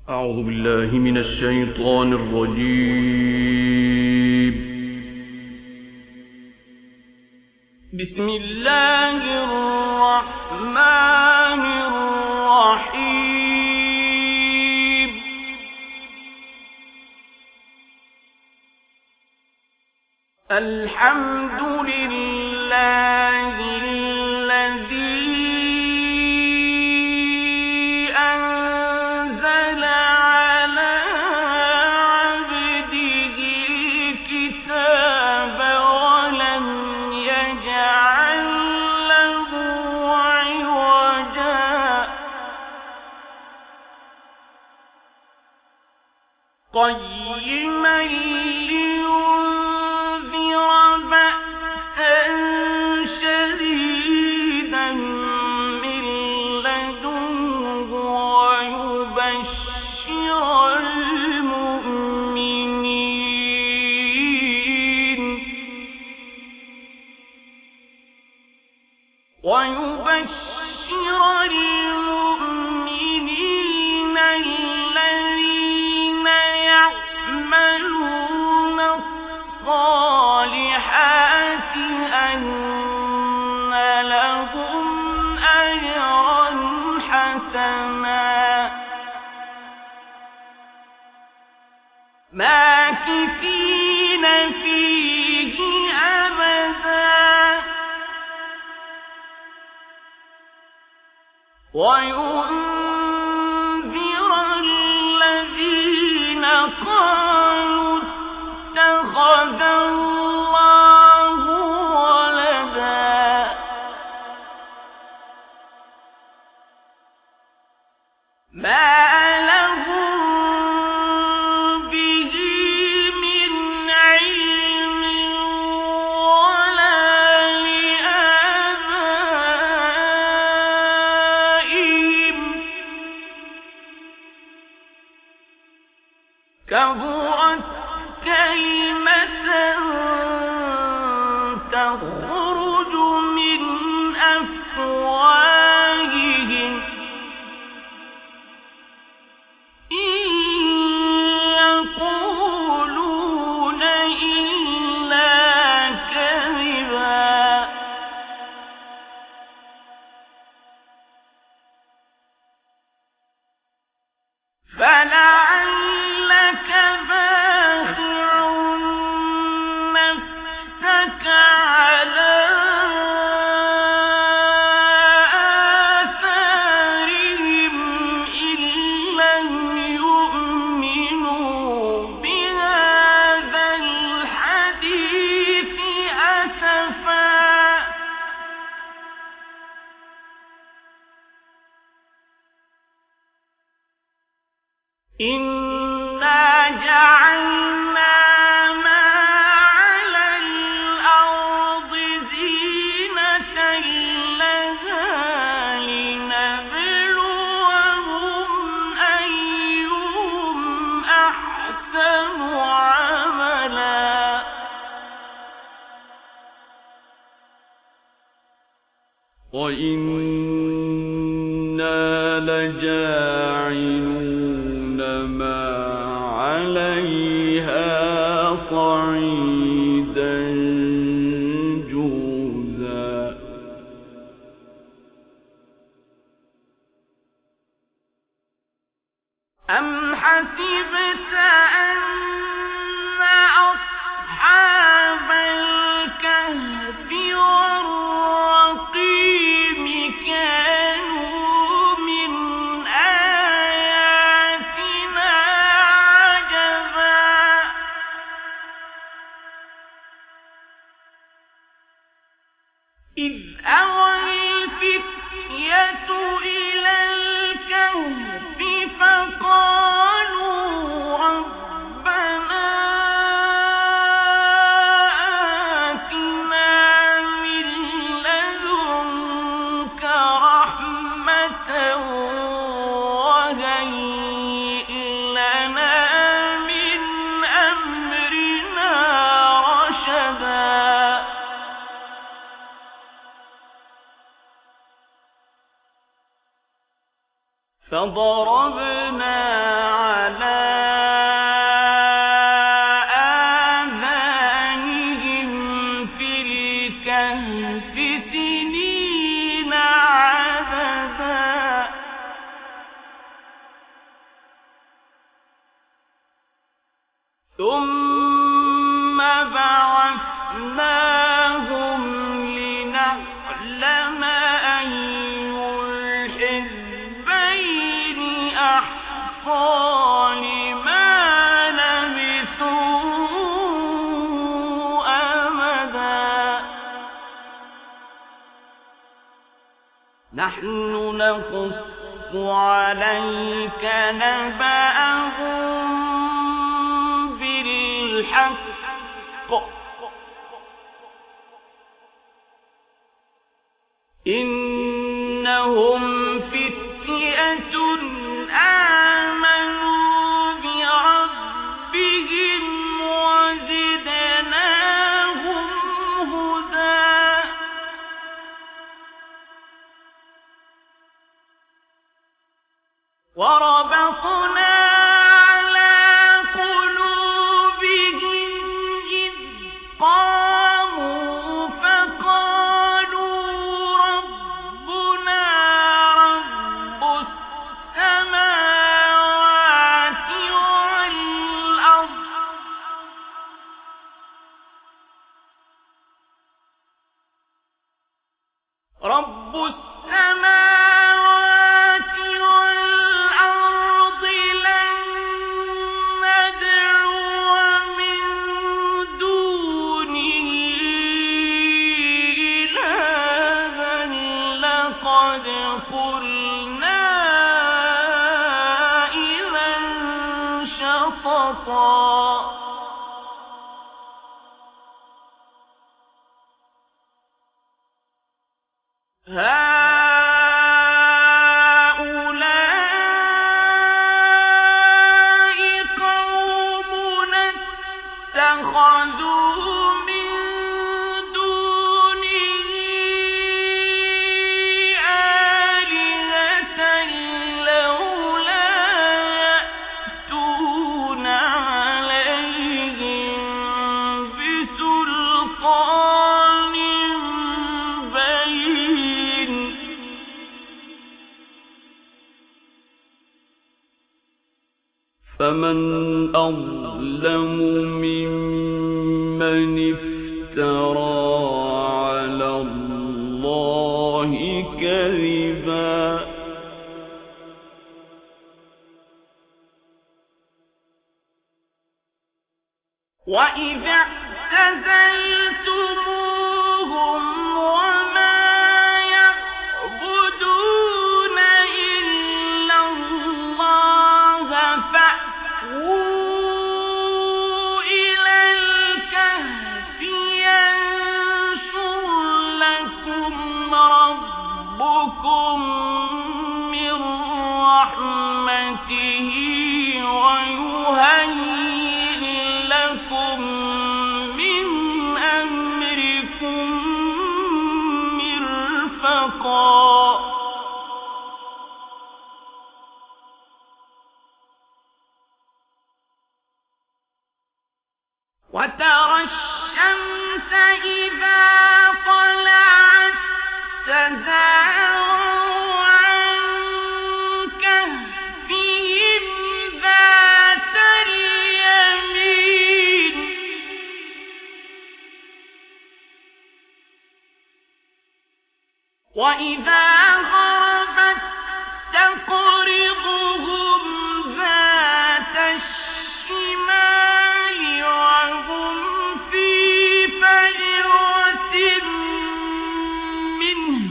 أعوذ بالله من الشيطان الرجيم. بسم الله الرحمن الرحيم. الحمد لله الذي أنزل على عبده الكتاب ولم يجعل له عوجا قيما لينذر بأسا شديدا من لدنه ويبشر المؤمنين الذين يعملون الصالحات أن لهم أجرا حسنا ماكثين فيه أبدا وينذر الذين قالوا اتخذ الله ولدا ما لهم به من علم ولا لآبائهم كبرت كلمة تخرج من أفواههم إن يقولون إلا كذبا فلعلك باخع نفسك على آثارهم إن لم يؤمنوا بهذا الحديث أسفا إنا جعلنا ما على الأرض زينة لها لنبلوهم أيهم أحسن عملا وإنا لجاعلون ما عليها صعيدا جرزا أم حسبت أن أصحاب الكهف والرقيم كانوا من آياتنا عجبا إذ أوى الفتية إلى الكهف فقالوا ربنا آتنا من لدنك رحمة وهيئ لنا من أمرنا رشدا فضربنا ثم بعثناهم لنعلم أي الحزبين أحصى لما لبثوا أمدا نحن نقص عليك نبأهم بالحق إنهم فتية آمنوا بربهم وزدناهم هدى وربطنا على قلوبهم إذ قاموا فقالوا ربنا رب السماوات والأرض رب السماوات والأرض لن ندعو من دونه إلها لقد قلنا إذا شططا هؤلاء قومنا اتخذوا من دونه آلهة لولا يأتون عليهم بسلطان بين فمن أظلم ممن افترى على الله كذبا وإذا اعتزلتموهم وما يعبدون إلا الله فأووا إلى الكهف ينشر لكم ربكم من رحمته ويهيئ لكم من أمركم مرفقا وترى الشمس إذا طلعت تزاور عن كهفهم ذات اليمين وإذا غربت تقرضهم ذات الشمال وهم في فجوة منه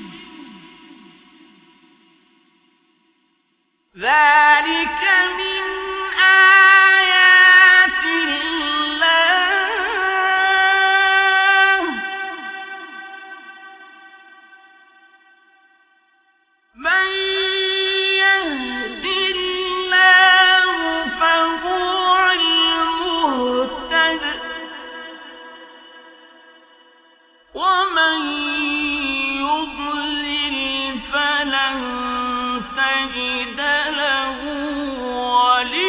ذلك من آيات الله من يهد الله فهو المهتد ومن يضلل فلن تجد له وليا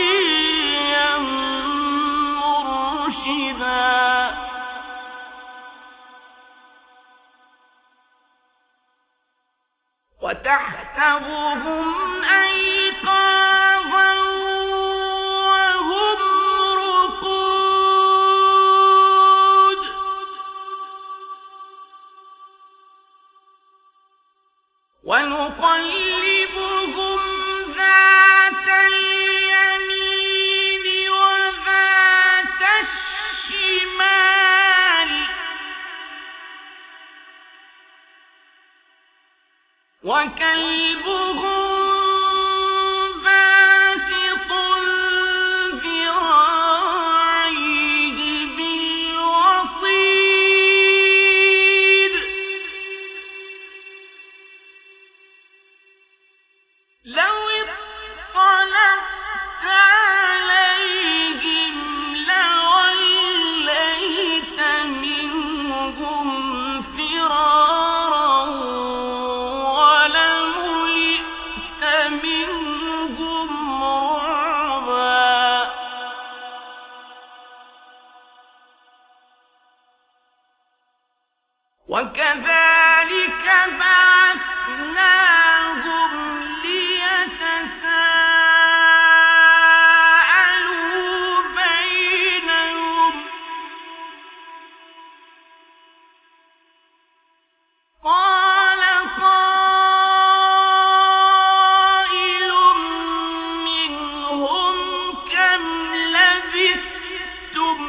وكلبهم باسط ذراعيه بالوصيد لو اطلعت عليهم لوليت منهم فرارا ولملئت منهم رعبا وكذلك بعثناهم ليتساءلوا بينهم قال قائل منهم كم لبثتم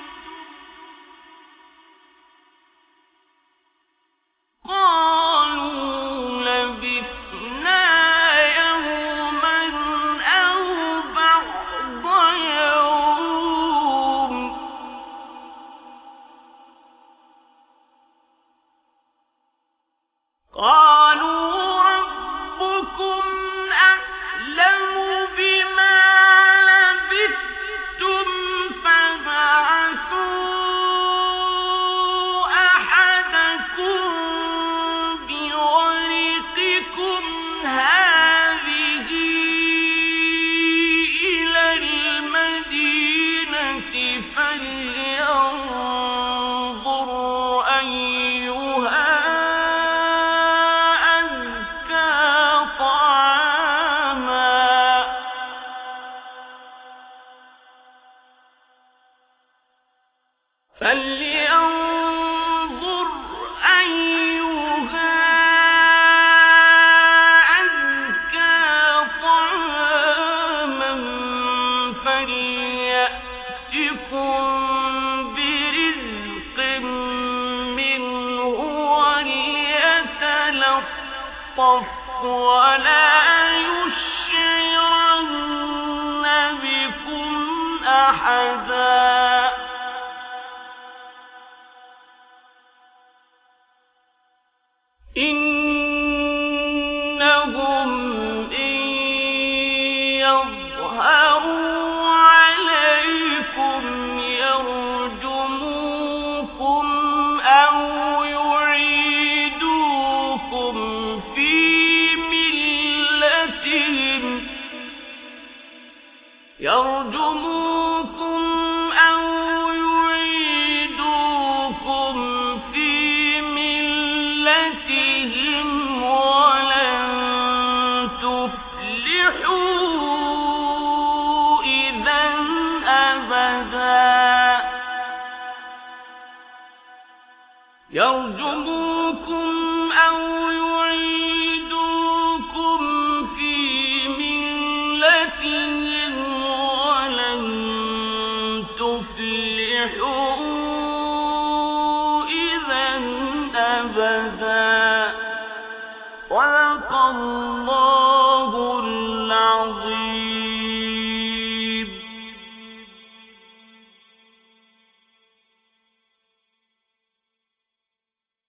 قالوا لبثنا يوما أو بعض يوم قالوا ربكم أعلم بما لبثتم فابعثوا أحدكم بورقكم هذه إلى المدينة فلينظر أيها أزكى طعاما فلينظر أيها أزكى طعاما فليأتكم برزق منه وليتلطف ولا يشعرن بكم أحدا إنهم إن يظهروا عليكم يرجموكم أو يعيدوكم في ملتهم يرجموكم أو يعيدوكم في ملتهم ولن تفلحوا إذا أبدا يرجموكم أو يعيدوكم في ملتهم ولن تفلحوا إذا أبدا صدق الله